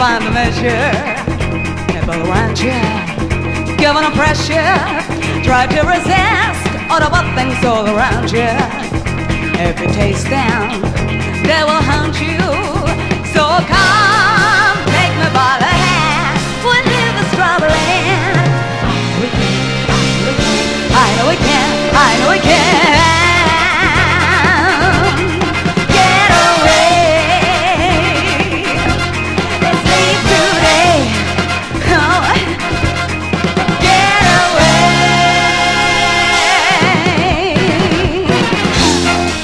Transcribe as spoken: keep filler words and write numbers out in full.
find the measure. People around you, given a pressure, try to resist all the bad things all around you. If you taste them, they will haunt you. So come.